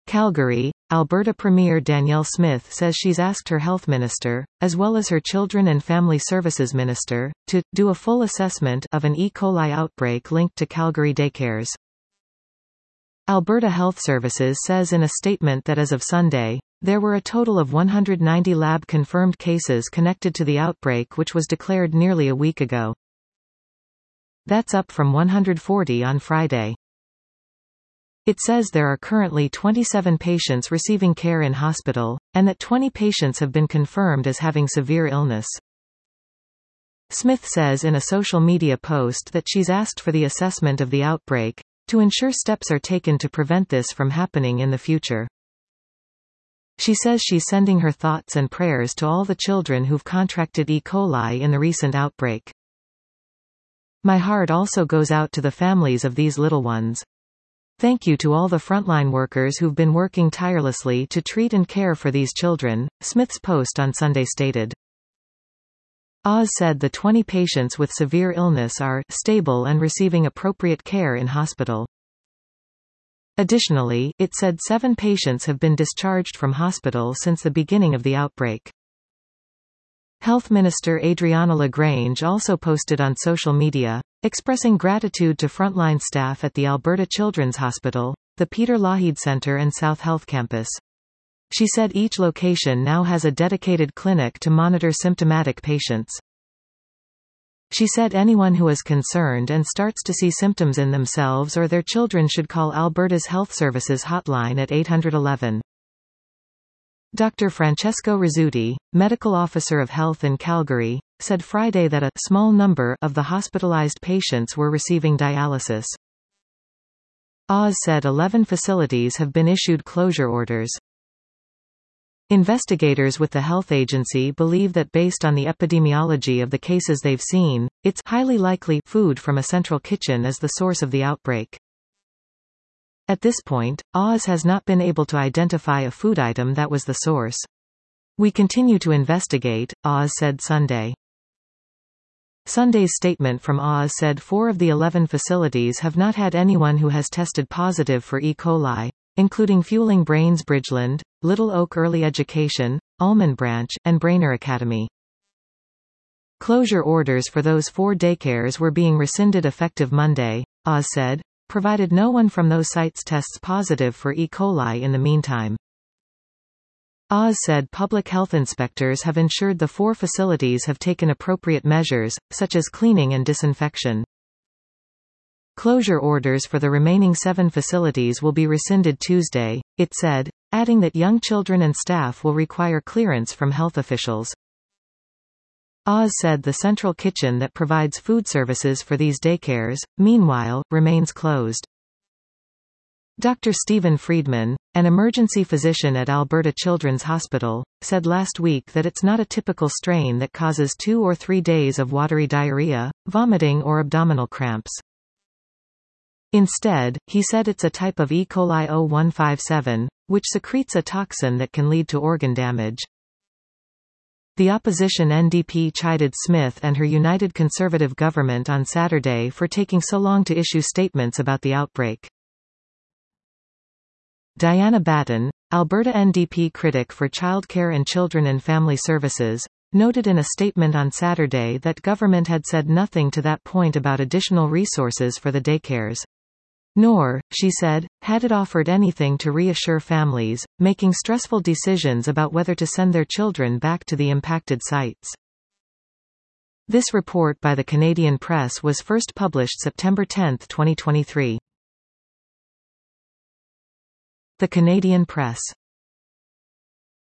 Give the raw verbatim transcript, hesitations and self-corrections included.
Calgary, Alberta Premier Danielle Smith says she's asked her health minister, as well as her children and family services minister, to do a full assessment of an E. coli outbreak linked to Calgary daycares. Alberta Health Services says in a statement that as of Sunday, there were a total of one hundred ninety lab-confirmed cases connected to the outbreak, which was declared nearly a week ago. That's up from one hundred forty on Friday. It says there are currently twenty-seven patients receiving care in hospital, and that twenty patients have been confirmed as having severe illness. Smith says in a social media post that she's asked for the assessment of the outbreak, to ensure steps are taken to prevent this from happening in the future. She says she's sending her thoughts and prayers to all the children who've contracted E. coli in the recent outbreak. My heart also goes out to the families of these little ones. Thank you to all the frontline workers who've been working tirelessly to treat and care for these children, Smith's post on Sunday stated. Oz said the twenty patients with severe illness are stable and receiving appropriate care in hospital. Additionally, it said seven patients have been discharged from hospital since the beginning of the outbreak. Health Minister Adriana LaGrange also posted on social media, expressing gratitude to frontline staff at the Alberta Children's Hospital, the Peter Lougheed Centre and South Health Campus. She said each location now has a dedicated clinic to monitor symptomatic patients. She said anyone who is concerned and starts to see symptoms in themselves or their children should call Alberta's Health Services hotline at eight hundred eleven. Doctor Francesco Rizzuti, medical officer of health in Calgary, said Friday that a small number of the hospitalized patients were receiving dialysis. Oz said eleven facilities have been issued closure orders. Investigators with the health agency believe that based on the epidemiology of the cases they've seen, it's highly likely food from a central kitchen is the source of the outbreak. At this point, Oz has not been able to identify a food item that was the source. We continue to investigate, Oz said Sunday. Sunday's statement from Oz said four of the eleven facilities have not had anyone who has tested positive for E. coli, including Fueling Brains Bridgeland, Little Oak Early Education, Almond Branch, and Brainer Academy. Closure orders for those four daycares were being rescinded effective Monday, Oz said, provided no one from those sites tests positive for E. coli in the meantime. Oz said public health inspectors have ensured the four facilities have taken appropriate measures, such as cleaning and disinfection. Closure orders for the remaining seven facilities will be rescinded Tuesday, it said, adding that young children and staff will require clearance from health officials. Oz said the central kitchen that provides food services for these daycares, meanwhile, remains closed. Doctor Stephen Friedman, an emergency physician at Alberta Children's Hospital, said last week that it's not a typical strain that causes two or three days of watery diarrhea, vomiting or abdominal cramps. Instead, he said it's a type of E. coli zero one five seven, which secretes a toxin that can lead to organ damage. The opposition N D P chided Smith and her United Conservative government on Saturday for taking so long to issue statements about the outbreak. Diana Batten, Alberta N D P critic for Childcare and Children and Family Services, noted in a statement on Saturday that government had said nothing to that point about additional resources for the daycares. Nor, she said, had it offered anything to reassure families, making stressful decisions about whether to send their children back to the impacted sites. This report by the Canadian Press was first published September tenth twenty twenty-three. The Canadian Press.